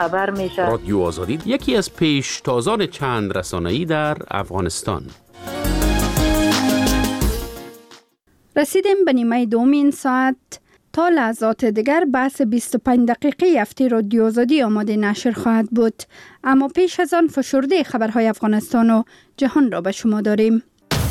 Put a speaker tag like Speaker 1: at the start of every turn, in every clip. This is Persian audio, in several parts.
Speaker 1: خبر میشه.
Speaker 2: رادیو آزادی یکی از پیشتازان چند رسانه‌ای در افغانستان.
Speaker 3: رسیدیم به نیمه دوم این ساعت. تا لحظات دیگر بحث 25 دقیقه هفته رادیو آزادی آماده نشر خواهد بود. اما پیش از آن فشرده خبرهای افغانستان و جهان را به شما داریم.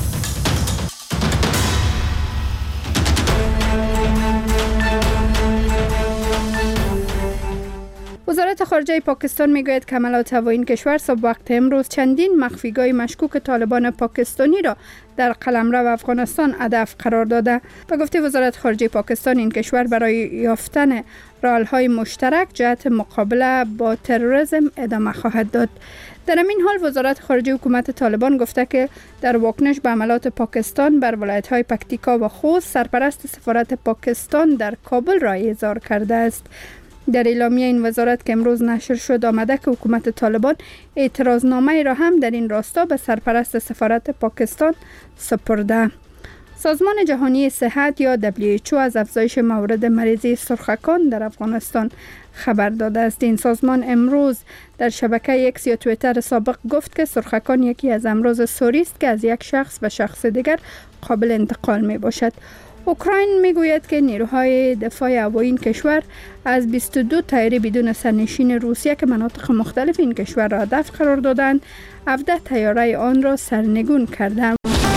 Speaker 3: وزارت خارجه پاکستان میگوید که حملات هوایی این کشور صبح وقت امروز چندین مخفیگاه مشکوک طالبان پاکستانی را در قلمرو افغانستان هدف قرار داده. به گفته وزارت خارجه پاکستان این کشور برای یافتن راه‌های مشترک جهت مقابله با تروریسم ادامه خواهد داد. در همین حال وزارت خارجه حکومت طالبان گفته که در واکنش به حملات پاکستان بر ولایت‌های پکتیکا و خوست سرپرست سفارت پاکستان در کابل را احضار کرده است. در اعلامیه این وزارت که امروز نشر شد آمده که حکومت طالبان اعتراضنامه را هم در این راستا به سرپرست سفارت پاکستان سپرده. سازمان جهانی صحت یا WHO از افزایش موارد مریضی سرخکان در افغانستان خبر داده است. این سازمان امروز در شبکه ایکس یا توییتر سابق گفت که سرخکان یکی از امراض سوری است که از یک شخص به شخص دیگر قابل انتقال می باشد. اوکراین میگوید که نیروهای دفاع هوایی این کشور از 22 طیاره بدون سرنشین روسیه که مناطق مختلف این کشور را هدف قرار دادند 17 طیاره آن را سرنگون کردند.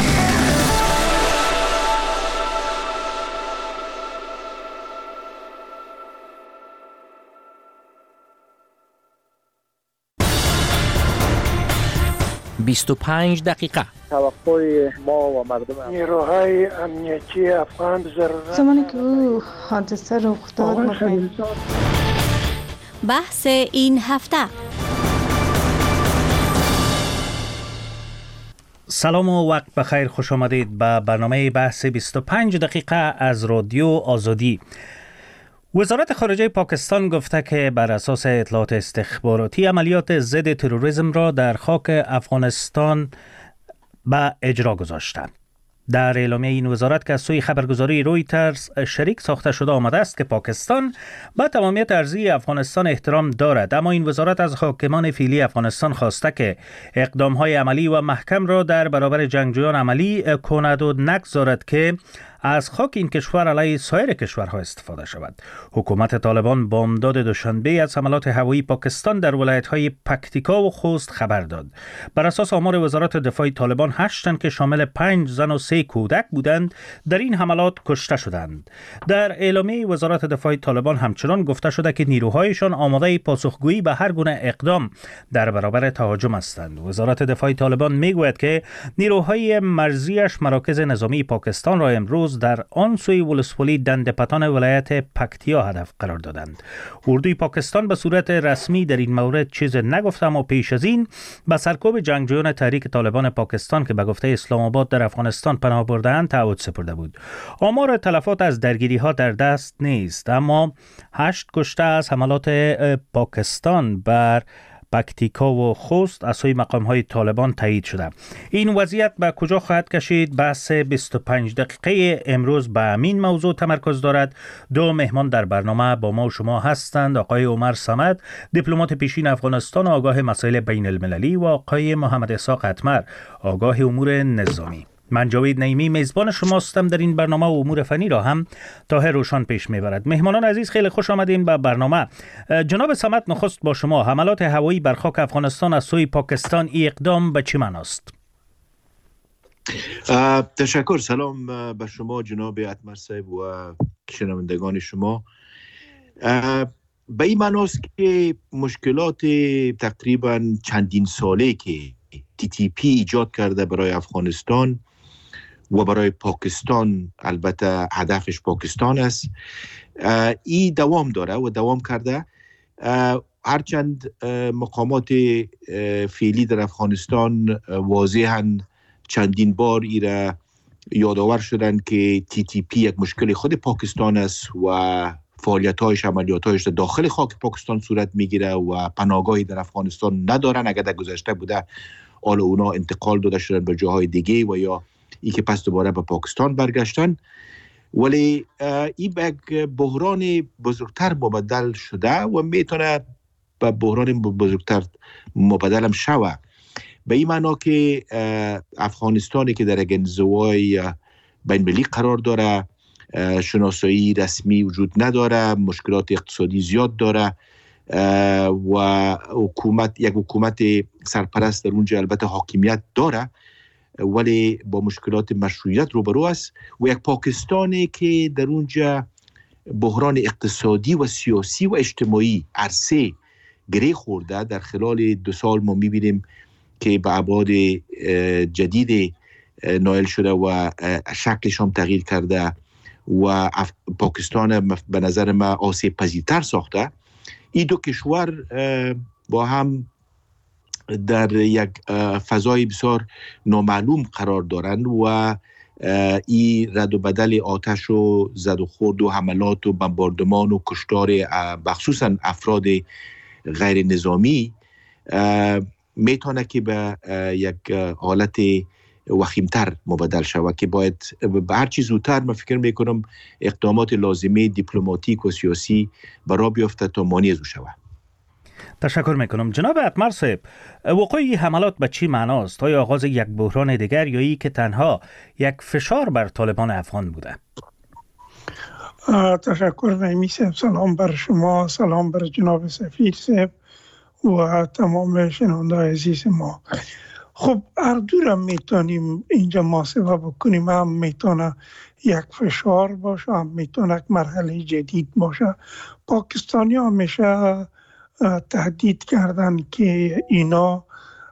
Speaker 4: دقیقه
Speaker 5: توقع ما و مردم
Speaker 6: نیروهای امنیتی افغان ضرورت
Speaker 7: زمانی که او حادثه رخ داد
Speaker 8: بحث این هفته.
Speaker 4: سلام و وقت بخیر، خوش آمدید به برنامه بحث 25 دقیقه از رادیو آزادی. وزارت خارجه پاکستان گفته که بر اساس اطلاعات استخباراتی عملیات ضد تروریسم را در خاک افغانستان به اجرا گذاشتند. در اعلامیه این وزارت که از سوی خبرگزاری رویترز شریک ساخته شده آمده است که پاکستان به تمامیت ارضی افغانستان احترام دارد، اما این وزارت از حاکمان فعلی افغانستان خواسته که اقدام‌های عملی و محکم را در برابر جنگجویان عملی کند و نگذارد که از خاک این کشور علیه سایر کشورها استفاده شود. حکومت طالبان بامداد دوشنبه از حملات هوایی پاکستان در ولایت‌های پکتیکا و خوست خبر داد. بر اساس آمار وزارت دفاع طالبان 8 تن که شامل 5 زن و 3 کودک بودند در این حملات کشته شدند. در اعلامیه وزارت دفاع طالبان همچنان گفته شده که نیروهایشان آماده پاسخگویی به هر گونه اقدام در برابر تهاجم هستند. وزارت دفاع طالبان میگوید که نیروهای مرزیش مراکز نظامی پاکستان را امروز در آن سوی ولسوالی دندپتان ولایت پکتیا هدف قرار دادند. اردوی پاکستان به صورت رسمی در این مورد چیز نگفته، اما پیش از این به سرکوب جنگجویان تحریک طالبان پاکستان که به گفته اسلام آباد در افغانستان پناه برده‌اند تعهد سپرده بود. آمار تلفات از درگیری‌ها در دست نیست، اما 8 کشته از حملات پاکستان بر پکتیکا و خوست از سوی مقام‌های طالبان تایید شده. این وضعیت به کجا خواهد کشید؟ بحث 25 دقیقه امروز به همین موضوع تمرکز دارد. 2 مهمان در برنامه با ما و شما هستند: آقای عمر صمد، دیپلمات پیشین افغانستان و آگاه مسائل بین المللی، و آقای محمد اسحاق اتمر، آگاه امور نظامی. من جاوید نعیمی میزبان شما هستم. در این برنامه و امور فنی را هم طاهر روشان پیش میبرد. مهمانان عزیز خیلی خوش آمدین به برنامه. جناب صمد، نخست با شما. حملات هوایی بر خاک افغانستان از سوی پاکستان، این اقدام به چه معناست؟
Speaker 9: تشکر. سلام به شما جناب اتمر صاحب و شنوندگان شما. به این معناست که مشکلات تقریبا چندین ساله که TTP ایجاد کرده برای افغانستان و برای پاکستان، البته هدفش پاکستان است، این دوام داره و دوام کرده. هرچند مقامات فعلی در افغانستان واضحاً چندین بار ایره یادآور شدن که TTP یک مشکل خود پاکستان است و فعالیت‌هایش، عملیات‌هایش در داخل خاک پاکستان صورت میگیره و پناهگاهی در افغانستان ندارن. اگر در گذشته بوده حالا اونا انتقال داده شدن به جاهای دیگه و یا ای که پس دوباره به پاکستان برگشتن، ولی این به یک بحران بزرگتر مبدل شده و میتونه به بحران بزرگتر مبدل شوه. به این معنا که افغانستانی که در یک انزوای بین‌المللی قرار داره، شناسایی رسمی وجود نداره، مشکلات اقتصادی زیاد داره و یک حکومت سرپرست در اونجا البته حاکمیت داره ولی با مشکلات مشروعیت روبرو است و یک پاکستانی که در اونجا بحران اقتصادی و سیاسی و اجتماعی عرصه گره خورده. در خلال 2 سال ما میبینیم که به ابعاد جدید نائل شده و شکلش هم تغییر کرده و پاکستان به نظر من آسیب پذیرتر ساخته. این دو کشور با هم در یک فضای بسیار نامعلوم قرار دارند و این رد و بدل آتش و زد و خورد و حملات و بمباردمان و کشتار بخصوصا افراد غیر نظامی میتونه که به یک حالت وخیمتر مبدل شود که باید به هر چی زودتر من فکر میکنم اقدامات لازمه دیپلماتیک و سیاسی برای بیافته تا مانع از او شود.
Speaker 4: تشکر میکنم. جناب اتمر صاحب، وقوع این حملات به چی معناست؟ آیا آغاز یک بحران دیگر یا ای که تنها یک فشار بر طالبان افغان بوده؟
Speaker 6: تشکر نعیمی صاحب. سلام بر شما، سلام بر جناب سفیر صاحب و تمام شنونده عزیز ما. خب اردورم میتونیم اینجا محاسبه بکنیم. هم میتونه یک فشار باشه، هم میتونه یک مرحله جدید باشه. پاکستانی همیشه تهدید کردن که اینا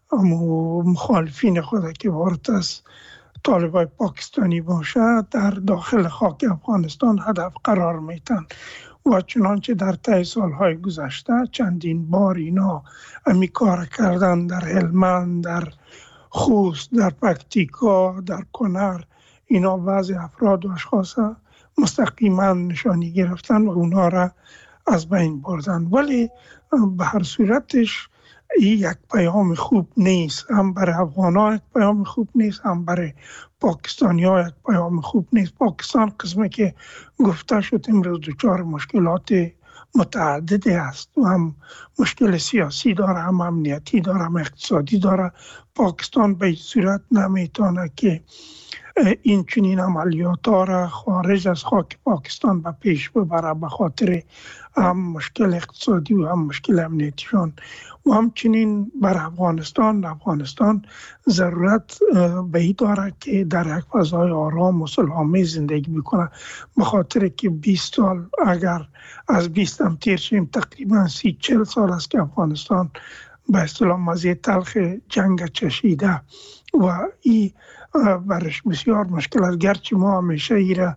Speaker 6: مخالفین خود که وارد از طالبای پاکستانی باشه در داخل خاک افغانستان هدف قرار میتن و چنانچه در طی سالهای گذشته چندین بار اینا همی کار کردن در هلمند، در خوست، در پکتیکا، در کنر. اینا بعضی افراد و اشخاص مستقیما نشانی گرفتن و اونا را از بین بردن. ولی به هر صورتش این یک پیام خوب نیست. هم برای افغان‌ها یک پیام خوب نیست، هم برای پاکستانی‌ها یک پیام خوب نیست. پاکستان قسمی که گفته شد امروز دچار مشکلات متعددی است و هم مشکل سیاسی داره، هم امنیتی داره، هم اقتصادی داره. پاکستان به این صورت نمیتونه که این چنین عملیات را خارج از خاک پاکستان به پیش ببره به خاطر هم مشکل اقتصادی و هم مشکل امنیتیشان و همچنین بر افغانستان ضرورت به این داره که در یک فضای آرام و صلح‌آمیز زندگی بکنه به خاطر که 20 سال اگر از 20 هم تیر شیم تقریبا 30-40 سال است که افغانستان به اصطلاح مزه تلخ جنگ چشیده و این برش بسیار مشکل است. گرچه ما همیشه ایره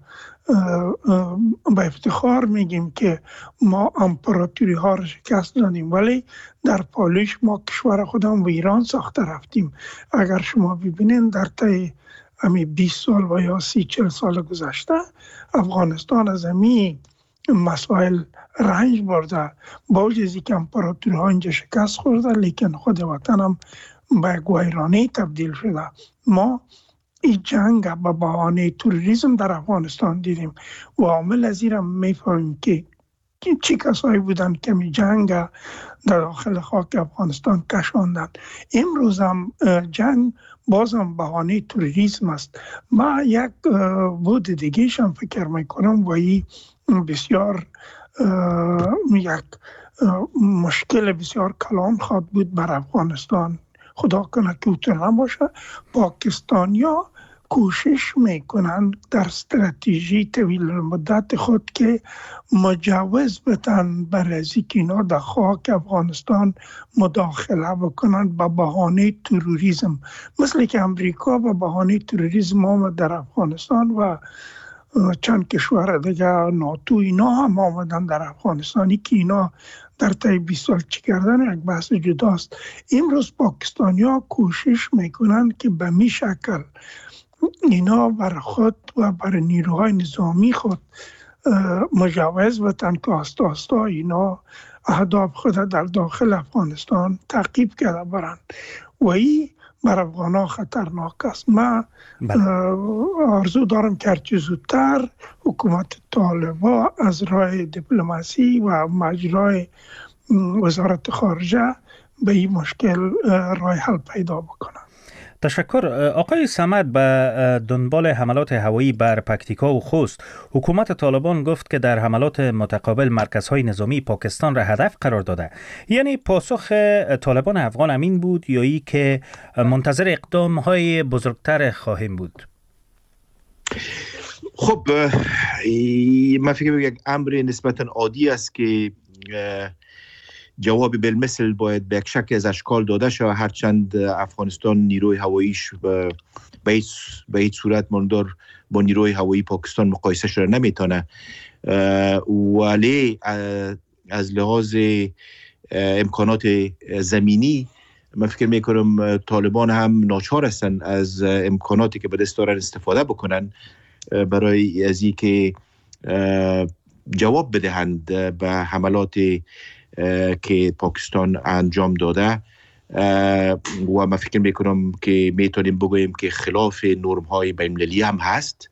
Speaker 6: به افتخار میگیم که ما امپراتوری ها را شکست دادیم ولی در پالوش ما کشور خودم و ایران ساخته رفتیم. اگر شما ببینید در طی همین 20 سال و یا 30-40 سال گذشته افغانستان از همین مسائل رنج برده. با وجودی که امپراتوری ها اینجا شکست خورده لیکن خود وطن هم به ویرانی تبدیل شده. ما این جنگ به بهانه تروریسم در افغانستان دیدیم و عامل از این میفهمیم که چی کسایی بودن که می جنگ در داخل خاک افغانستان کشاندن. امروز هم جنگ بازم بهانه تروریسم است. ما یک بود دیگه شم فکر میکنم و این بسیار یک مشکل بسیار کلان خواهد بود بر افغانستان. خدا کنه که اوتر نباشه. پاکستانیا کوشش میکنن در استراتژی طویل مدت خود که مجوز بتن برای از اینکه اینا در خاک افغانستان مداخله بکنن به بهانه تروریسم، مثل که امریکا به بهانه تروریسم آمد در افغانستان و چند کشور دیگه ناتو اینا هم آمدن در افغانستانی که اینا در طی 20 سال چی کردن یک بحث جداست. امروز پاکستانیا کوشش میکنن که به می شکل اینا بر خود و بر نیروهای نظامی خود مجوز بتن که آستا آستا اینا اهداف خود در داخل افغانستان تعقیب کرده برن و این بر افغان‌ها خطرناک است. من آرزو دارم که هرچی زودتر حکومت طالبان از راه دیپلماسی و مجرای وزارت خارجه به این مشکل راه حل پیدا بکنه.
Speaker 4: تشکر. آقای صمد، به دنبال حملات هوایی بر پکتیکا و خوست، حکومت طالبان گفت که در حملات متقابل مرکزهای نظامی پاکستان را هدف قرار داده. یعنی پاسخ طالبان افغان امین بود یا ای که منتظر اقدامهای بزرگتر خواهیم بود؟
Speaker 9: خب من فکر می‌کنم یک امر نسبتاً عادی است که جواب بالمثل باید به یک شکل از اشکال داده شود، هرچند افغانستان نیروی هواییش به هیچ صورت ماندار با نیروی هوایی پاکستان مقایسه شده نمیتونه، ولی از لحاظ امکانات زمینی من فکر میکنم طالبان هم ناچار هستن از امکاناتی که به دست دارن استفاده بکنن برای از اینکه جواب بدهند به حملات که پاکستان انجام داده و من فکر میکنم که میتونیم بگوییم که خلاف نرم های بین المللی هم هست،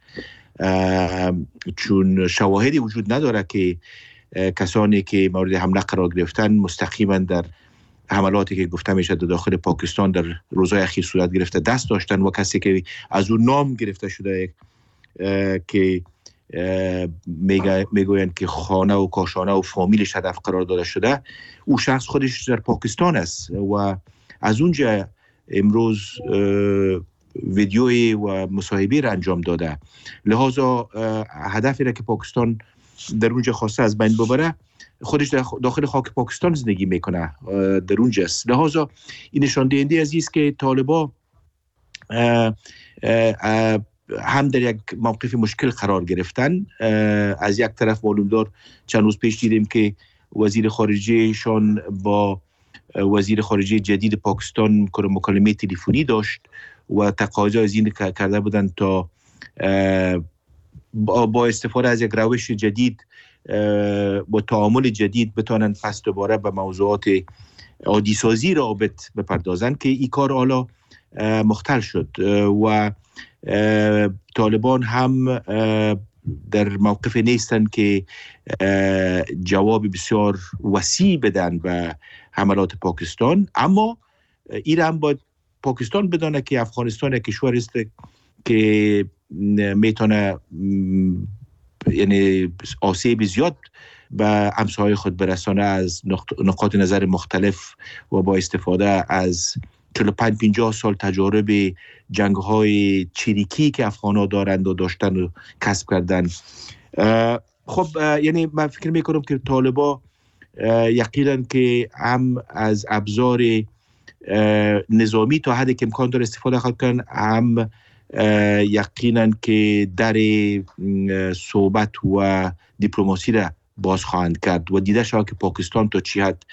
Speaker 9: چون شواهدی وجود نداره که کسانی که مورد حمله قرار گرفتن مستقیما در حملاتی که گفته میشه در داخل پاکستان در روزهای اخیر صورت گرفته دست داشتن و کسی که از اون نام گرفته شده که میگویند که خانه و کاشانه و فامیلش هدف قرار داده شده، او شخص خودش در پاکستان است و از اونجا امروز ویدیوی و مصاحبه را انجام داده. لحاظا هدفی را که پاکستان در اونجا خواسته از بین ببره، خودش داخل خاک پاکستان زندگی میکنه، در اونجا است. لحاظا این نشان دهنده از است که طالبان هم در یک موقف مشکل قرار گرفتن. از یک طرف معلوم دار چند روز پیش دیدیم که وزیر خارجهشان با وزیر خارجه جدید پاکستان مکالمه تلفنی داشت و تقاضا از این کرده بودند تا با استفاده از یک روش جدید با تعامل جدید بتونن پس دوباره به موضوعات عادی سازی رابط بپردازن که این کار حالا مختل شد و طالبان هم در موقف نیستن که جواب بسیار وسیع بدن به حملات پاکستان، اما این هم باید پاکستان بدانه که افغانستان یک کشور است که میتونه یعنی آسیب زیاد به همسایه خود برسانه از نقاط نظر مختلف و با استفاده از 45-50 سال تجارب جنگ‌های چریکی که افغان‌ها دارند و داشتن و کسب کردن. خب یعنی من فکر میکنم که طالبان یقینا که هم از ابزار نظامی تا حدی که امکان داره استفاده خواهد کنن، هم یقینا که در صحبت و دیپلماسی را باز خواهند کرد و دیده شد که پاکستان تا چی حد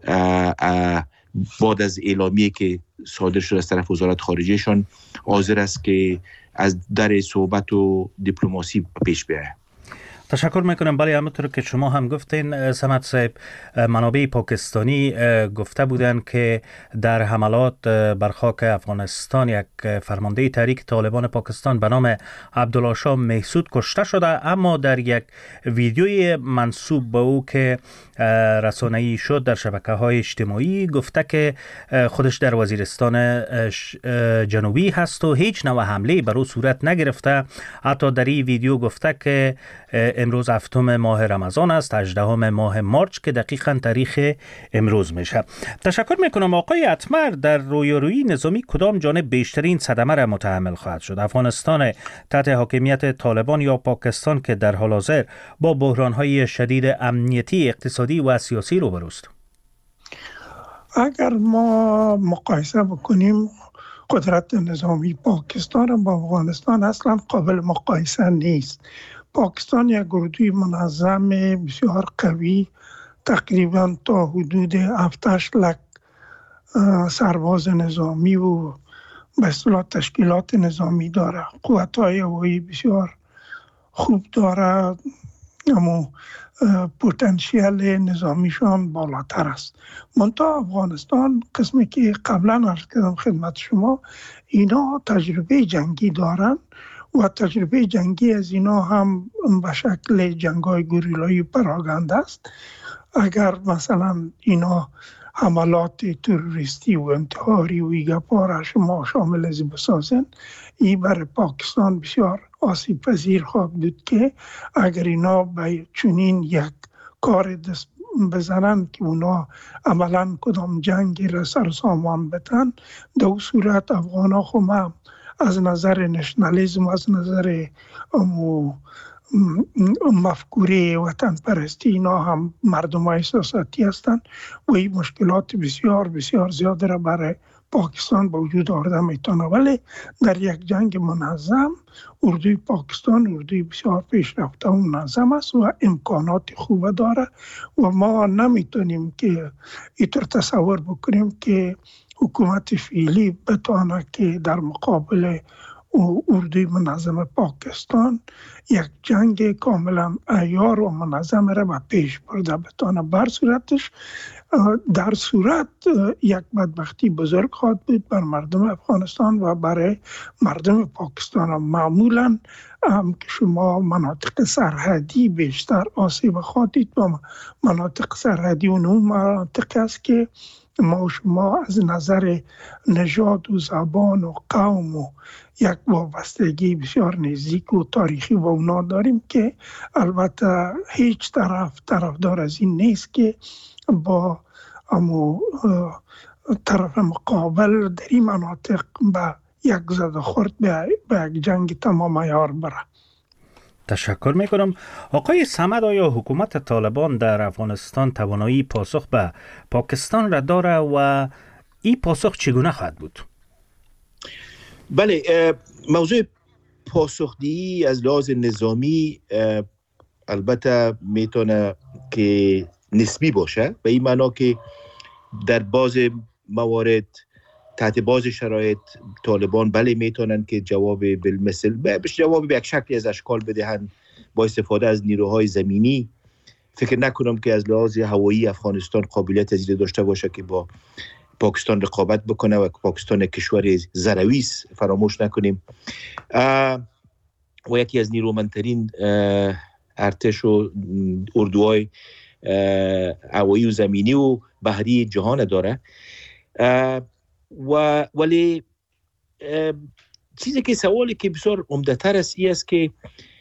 Speaker 9: بعد از اعلامیه که صادر شده از طرف وزارت خارجهشان حاضر است که از در صحبت و دیپلماسی پیش بیاید.
Speaker 4: تشکر میکنم. بله، همونطور که شما هم گفتین صمد صاحب، منابع پاکستانی گفته بودند که در حملات بر خاک افغانستان یک فرمانده تحریک طالبان پاکستان به نام عبدالله شاه محسود کشته شده، اما در یک ویدیوی منسوب به او که رسانه‌ای شد در شبکه‌های اجتماعی گفته که خودش در وزیرستان جنوبی هست و هیچ نوع حمله بر او صورت نگرفته. حتی در این ویدیو گفته که امروز 7 ماه رمضان است، 18 ماه مارچ که دقیقاً تاریخ امروز میشه. تشکر میکنم. آقای اتمر، در رویارویی نظامی کدام جانب بیشترین صدمه را متحمل خواهد شد؟ افغانستان تحت حاکمیت طالبان یا پاکستان که در حال حاضر با بحران‌های شدید امنیتی، اقتصادی و سیاسی روبروست؟
Speaker 6: اگر ما مقایسه بکنیم قدرت نظامی پاکستان با افغانستان اصلا قابل مقایسه نیست. پاکستان یک گروه منظم بسیار قوی، تقریبا تا حدود 7-8 لک سرباز نظامی و به اصطلاح تشکیلات نظامی داره، قوت‌های هوایی بسیار خوب داره، اما پتانسیل نظامیشان بالاتر است. منتها افغانستان قسمی که قبلا عرض کردم خدمت شما، اینا تجربه جنگی دارن و تجربه جنگی از اینا هم به شکل جنگ‌های گوریلایی پراگنده است. اگر مثلا اینا حملات تروریستی و انتحاری و ایگپارش ما شامل از بسازن، این برای پاکستان بسیار آسیب پذیر خواهد بود که اگر اینا به چنین یک کار دست بزنن که اونا عملا کدام جنگی را سر سامان بتن، در صورت افغان ها هم از نظر نشنالیزم، از نظر مفکوره وطن پرستی، اینا هم مردم احساساتی هستند و این مشکلات بسیار بسیار زیاده را برای پاکستان به وجود آورده میتونه. ولی در یک جنگ منظم اردوی پاکستان اردوی بسیار پیشرفته و منظم است و امکانات خوب داره و ما نمیتونیم که اینطور تصور بکنیم که حکومت فعلی بتونه که در مقابل اردوی منظم پاکستان یک جنگ کاملا عیار و منظم را به پیش برده بتونه. در صورت یک بدبختی بزرگ خواهد بود بر مردم افغانستان و برای مردم پاکستان. معمولا که شما مناطق سرحدی بیشتر آسیب خواهد دید و مناطق سرحدی و اون مناطق است که ما و شما از نظر نژاد و زبان و قوم و یک وابستگی بسیار نزدیک و تاریخی با اونا داریم که البته هیچ طرفدار از این نیست که با طرف مقابل در این مناطق به یک زد و خورد به یک جنگ تمام عیار بره.
Speaker 4: تشکر میکنم. آقای صمد، آیا حکومت طالبان در افغانستان توانایی پاسخ به پاکستان را داره و این پاسخ چگونه خواهد بود؟
Speaker 9: بله، موضوع پاسخدهی از لحاظ نظامی البته میتونه که نسبی باشه، به این معنا که در بعض موارد تحت بعض شرایط طالبان بله میتونن که جواب جواب به یک شکلی از اشکال بدهند با استفاده از نیروهای زمینی. فکر نکنم که از لحاظ هوایی افغانستان قابلیت از این داشته باشه که با پاکستان رقابت بکنه و پاکستان کشور ذروی است، فراموش نکنیم، و یکی از نیرومندترین ارتش و اردوهای هوایی و زمینی و بحری جهان داره. ولی چیزی که سوالی که بسیار عمده‌تر است این است که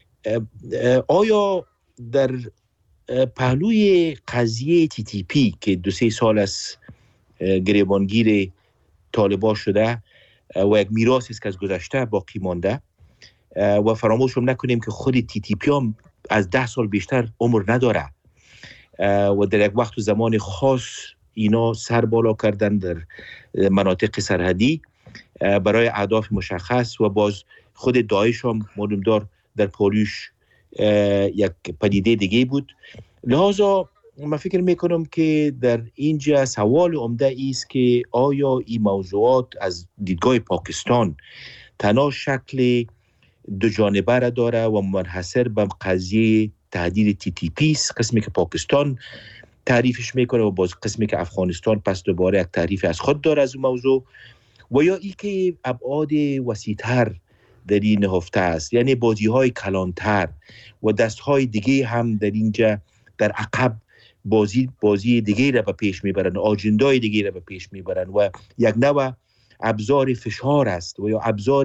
Speaker 9: آیا در پهلوی قضیه TTP که 2-3 سال از گریبانگیر طالبان شده و یک میراثی است که از گذشته باقی مانده و فراموش هم نکنیم که خود TTP هم از 10 سال بیشتر عمر نداره و در یک وقت و زمان خاص اینا سر بالا کردن در مناطق سرحدی برای اهداف مشخص و باز خود داعش هم معلومدار در پالیوش یک پدیده دیگه بود. لذا من فکر میکنم که در اینجا سوال عمده است که آیا این موضوعات از دیدگاه پاکستان تنها شکل دو جانبه را داره و منحصر به قضیه تهدید TTP است، قسمی که پاکستان تعریفش میکنه و باز قسمی که افغانستان پس دوباره یک تعریف از خود داره از اون موضوع، و یا ای که ابعاد وسیع‌تر در این نهفته است، یعنی بازی‌های کلانتر و دست‌های دیگه هم در اینجا در عقب بازی دیگه را به پیش میبرن، آجندای دیگه را به پیش میبرن و یک نوع ابزار فشار است و یا ابزار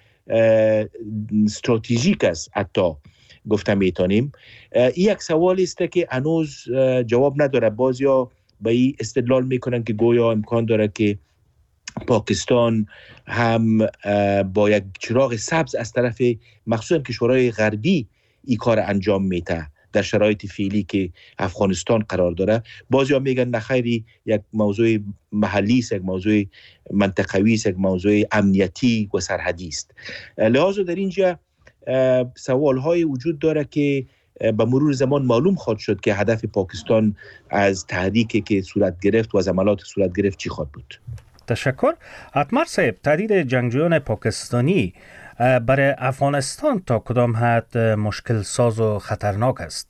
Speaker 9: استراتژیک است حتی گفتم میتونیم. این یک سوال است که هنوز جواب نداره. بعضیا به این استدلال میکنن که گویا امکان داره که پاکستان هم با یک چراغ سبز از طرف مخصوصا کشورهای غربی این کار انجام میده در شرایط فعلی که افغانستان قرار داره. بعضیا میگن نخیری یک موضوع محلی است، یک موضوع منطقوی است، یک موضوع امنیتی و سرحدی است. لذا در اینجا سوال‌های وجود داره که به مرور زمان معلوم خواهد شد که هدف پاکستان از تحریکی که صورت گرفت و از عملات صورت گرفت چی خواهد بود.
Speaker 4: تشکر. اتمر صاحب، تهدید جنگجویان پاکستانی برای افغانستان تا کدام حد مشکل ساز و خطرناک است؟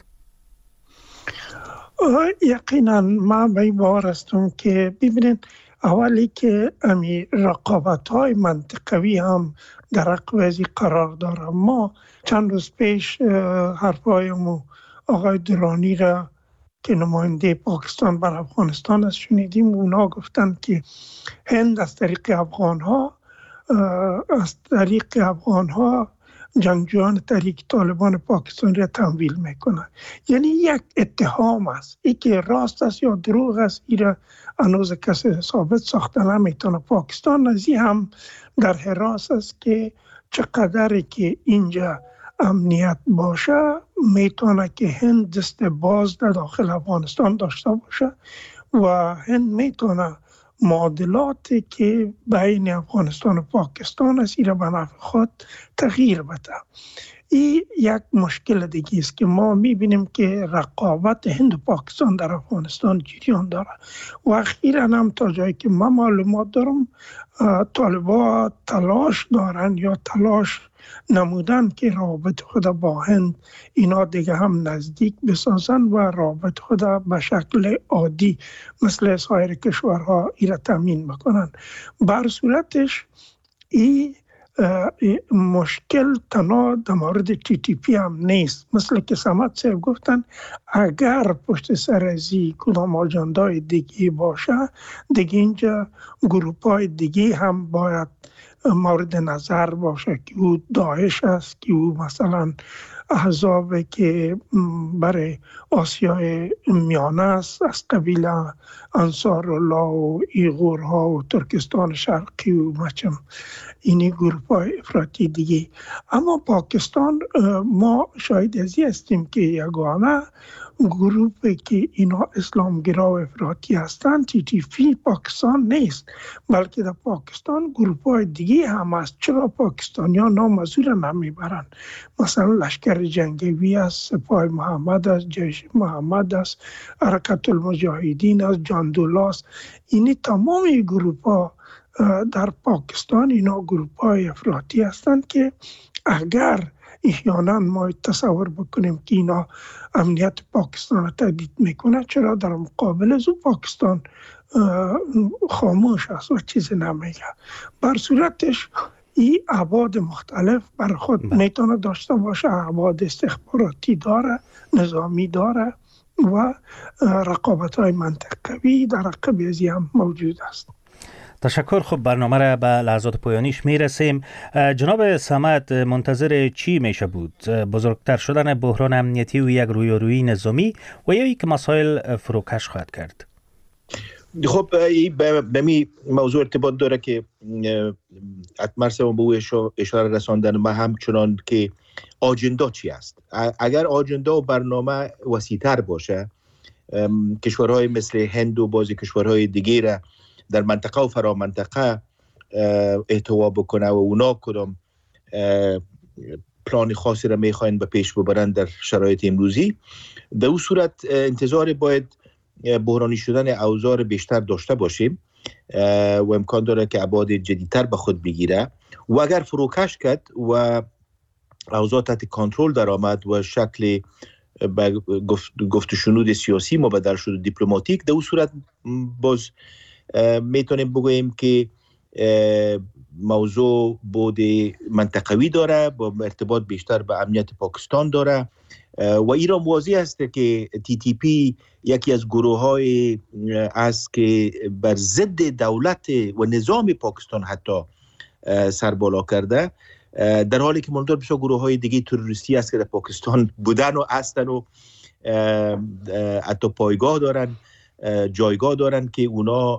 Speaker 6: یقینا من به این باور هستم که ببینید اولی که امی رقابت‌های منطقوی هم در عقب قرار داره. ما چند روز پیش حرفای آقای درانی را که نماینده پاکستان بر افغانستان است شنیدیم. اونا گفتن که هند از طریق افغانها جنگجویان تحریک طالبان پاکستان را تمویل میکنه. یعنی یک اتهام است. ای که راست است یا دروغ است ایره هنوز کسی ثابت ساخته نمیتونه. پاکستان از این هم در حراس است که چقدر که اینجا امنیت باشه میتونه که هند دست باز در داخل افغانستان داشته باشه و هند میتونه معادلاتی که بین افغانستان و پاکستان است ایره به نفع خود تغییر بده. این یک مشکل دیگه است که ما میبینیم که رقابت هند و پاکستان در افغانستان جریان داره و اخیراً هم تا جایی که من معلومات دارم طالبان تلاش دارن یا تلاش نمودن که رابط خود با هند اینا دیگه هم نزدیک بسازن و رابط خود به شکل عادی مثل سایر کشورها ایره تامین بکنن. بر صورتش این مشکل تنها در مورد TTP هم نیست. مثل که سمت صاحب گفتن اگر پشت سر ازی کدام آجندای دیگه باشه دیگه اینجا گروپای دیگه هم باید مورد نظر باشه که او داعش است، که او مثلا احزاب که برای آسیای میانه است از قبیل انصار الله و ایغورها و ترکستان شرقی و مچم اینی گروپ های افراطی دیگه. اما پاکستان ما شاید ازی هستیم که یگانه گروپی که اینا اسلامگرا و افراطی هستند TTP پاکستان نیست، بلکه در پاکستان گروپ های دیگه هم هست. چرا پاکستانی ها نام از او را نمیبرن؟ مثلا لشکر جنگی است، سپاه محمد است، جیش محمد است، حرکت المجاهدین است، جاندولا است. اینی تمامی گروپ ها در پاکستان اینا گروپ های افراطی هستند که اگر احیانا ما تصور بکنیم که اینا امنیت پاکستان را تهدید میکنه، چرا در مقابل از پاکستان خاموش است و چیزی نمیگه؟ بر صورتش این ابعاد مختلف بر خود میتونه داشته باشه. ابعاد استخباراتی داره، نظامی داره و رقابت های منطقوی در عقب از هم موجود است.
Speaker 4: تشکر. خب برنامه را به لحظات پایانیش میرسیم. جناب صمد، منتظر چی میشه بود؟ بزرگتر شدن بحران امنیتی و یک رویارویی نظامی و یا یک مسائل فروکش خواهد کرد؟
Speaker 9: خب به می موضوع ارتباط داره که اتمر صاحب به او اشاره رساندن. ما همچنان که آجندا چی است؟ اگر آجندا و برنامه وسیع‌تر باشه، کشورهای مثل هند و بعضی کشورهای دیگه را در منطقه و فرامنطقه احتوا بکنه و اونا کدام پلان خاصی را میخواین به پیش ببرن در شرایط امروزی، در اون صورت انتظار باید بحرانی شدن اوضاع بیشتر داشته باشیم و امکان داره که ابعاد جدیدتر به خود بگیره و اگر فروکش کرد و اوضاع تحت کنترل در آمد و شکل گفت شنود سیاسی مبدل شد دیپلماتیک، در اون صورت باز میتونیم بگوییم که موضوع بود منطقوی داره، با ارتباط بیشتر به امنیت پاکستان داره و ایران واضح است که TTP یکی از گروه های است که بر ضد دولت و نظام پاکستان حتی سر بالا کرده، در حالی که منظور بسیار گروه های دیگه تروریستی است که در پاکستان بودن و هستن و حتی پایگاه دارن، جایگاه دارن که اونا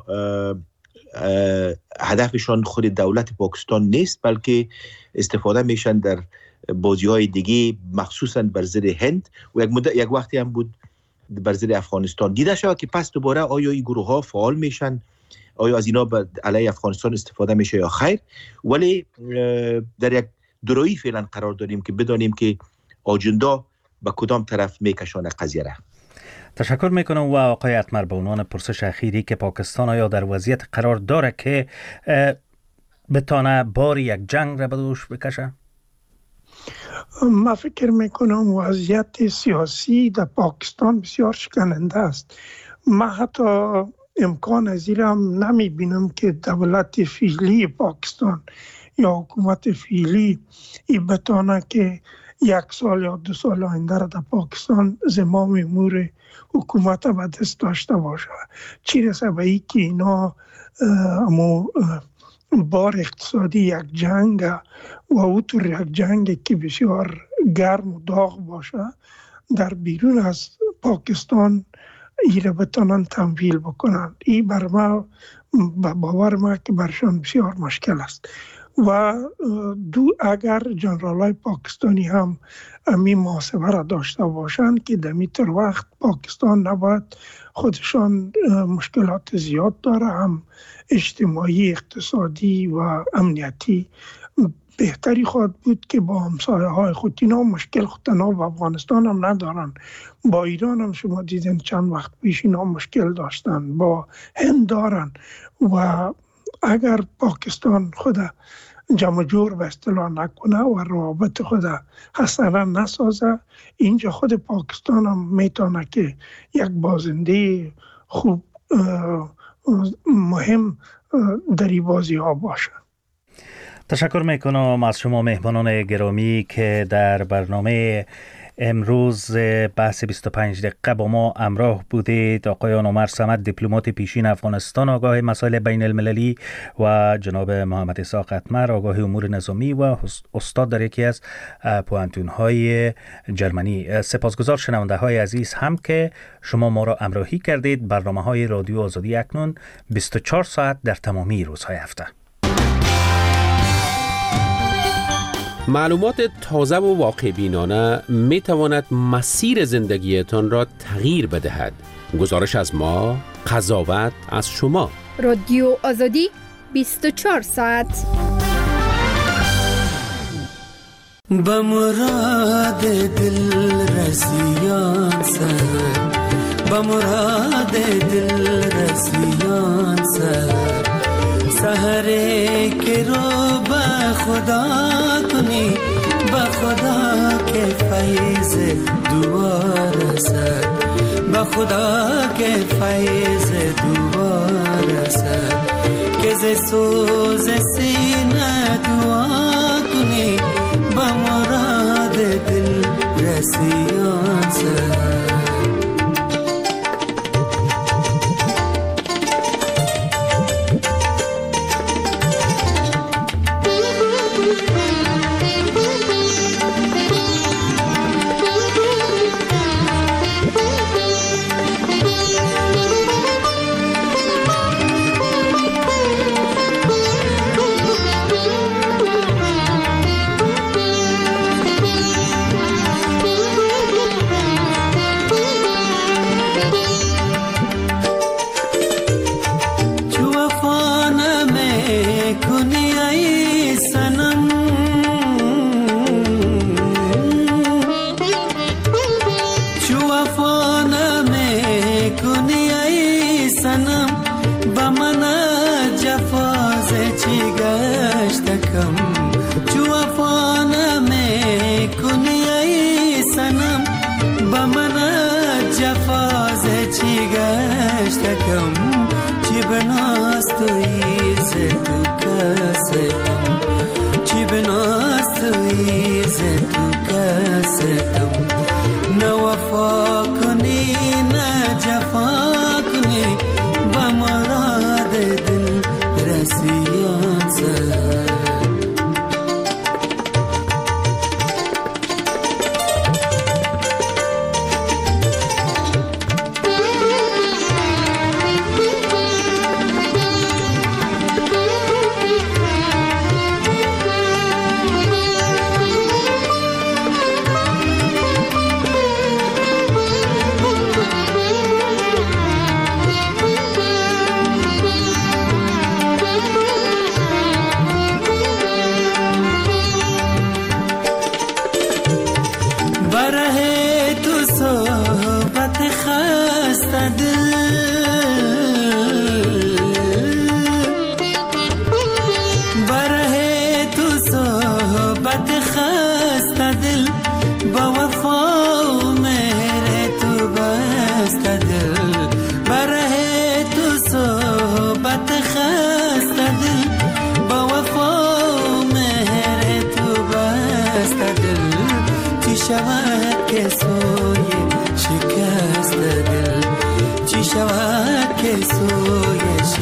Speaker 9: هدفشان خود دولت پاکستان نیست، بلکه استفاده میشن در بازی های دیگه، مخصوصا بر ضد هند و یک وقتی هم بود بر ضد افغانستان. دیده شود که پس دوباره آیا این گروه ها فعال میشن، آیا از اینا علیه افغانستان استفاده میشه یا خیر. ولی در یک درویی فعلا قرار داریم که بدانیم که آجندا به کدام طرف میکشانه قضیه را.
Speaker 4: تشکر میکنم. و آقای اتمر، به عنوان پرسش اخیری که پاکستان آیا در وضعیت قرار داره که بتانه بار یک جنگ را به دوش بکشه؟
Speaker 6: من فکر میکنم وضعیت سیاسی در پاکستان بسیار شکننده است. من حتی امکان از این هم نمی بینم که دولت فعلی پاکستان یا حکومت فعلی بتانه که 1 سال یا 2 سال آینده را در پاکستان زمام امور حکومت به دست داشته باشه. چی رسه به این که اینا بار اقتصادی یک جنگ و اوتر یک جنگ که بسیار گرم و داغ باشه در بیرون از پاکستان ایره بتانن تمویل بکنن. این بر ما باور ما که برشان بسیار مشکل است و اگر جنرالای پاکستانی هم امی محاسبه را داشته باشند که دمیتر وقت پاکستان نباید خودشان مشکلات زیاد داره، هم اجتماعی، اقتصادی و امنیتی، بهتری خواهد بود که با همسایه های خود اینا مشکل خودنا و افغانستان هم ندارن. با ایران هم شما دیدن چند وقت پیش اینا مشکل داشتن، با هند دارن و اگر پاکستان خود جمع جور به اصطلاح نکنه و روابط خود حسنا نسازه، اینجا خود پاکستان هم میتونه که یک بازنده خوب مهم در این بازی ها باشه.
Speaker 4: تشکر میکنم از شما مهمانان گرامی که در برنامه امروز بحث 25 دقیقه با ما همراه بودید. آقایان عمر صمد، دیپلمات پیشین افغانستان آگاه مسائل بین المللی، و جناب محمد اسحاق اتمر، آگاه امور نظامی و استاد در یکی از پوهنتون‌های جرمنی. سپاسگزار شنونده های عزیز هم که شما ما را همراهی کردید. برنامه‌های رادیو آزادی اکنون 24 ساعت در تمامی روزهای هفته.
Speaker 2: معلومات تازه و واقع بینانه می تواند مسیر زندگیتان را تغییر بدهد. گزارش از ما، قضاوت از شما.
Speaker 3: رادیو آزادی 24 ساعت.
Speaker 1: به مراد دل رسیان سر، به مراد دل رسیان سر، سحره که رو به خدا کنی، به خدا که فیض دعا رسد، به خدا که فیض دعا رسد، که ز سوز سینه دعا کنی، به مراد دل رسیان سر.